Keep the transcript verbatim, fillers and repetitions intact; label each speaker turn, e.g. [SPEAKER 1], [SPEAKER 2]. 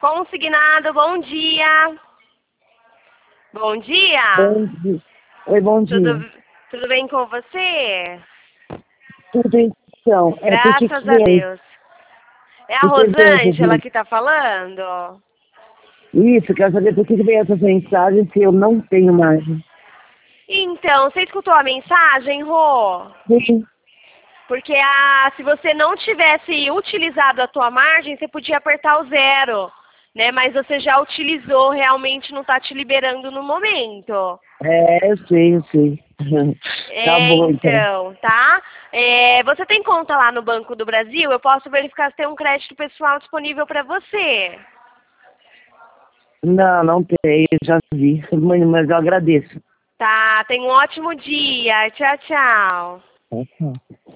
[SPEAKER 1] Consignado, bom dia. Bom dia.
[SPEAKER 2] Bom dia. Oi, bom
[SPEAKER 1] Tudo,
[SPEAKER 2] dia.
[SPEAKER 1] tudo bem com você?
[SPEAKER 2] Tudo então. É porque
[SPEAKER 1] Graças
[SPEAKER 2] que
[SPEAKER 1] a
[SPEAKER 2] vem?
[SPEAKER 1] Deus. É a
[SPEAKER 2] Por que vem essas
[SPEAKER 1] Rosângela
[SPEAKER 2] men-
[SPEAKER 1] que tá falando?
[SPEAKER 2] Isso, quero saber por que que vem essas mensagens se eu não tenho margem.
[SPEAKER 1] Então, você escutou a mensagem, Rô?
[SPEAKER 2] Sim.
[SPEAKER 1] Porque a, se você não tivesse utilizado a tua margem, você podia apertar o zero, né? Mas você já utilizou, realmente não está te liberando no momento.
[SPEAKER 2] É, eu sei, eu sei. Tá
[SPEAKER 1] É,
[SPEAKER 2] bom, então.
[SPEAKER 1] então, tá? É, você tem conta lá no Banco do Brasil? Eu posso verificar se tem um crédito pessoal disponível para você.
[SPEAKER 2] Não, não tem, eu já vi. Mas mas eu agradeço.
[SPEAKER 1] Tá, tenha um ótimo dia. Tchau, tchau.
[SPEAKER 2] Tá, tá.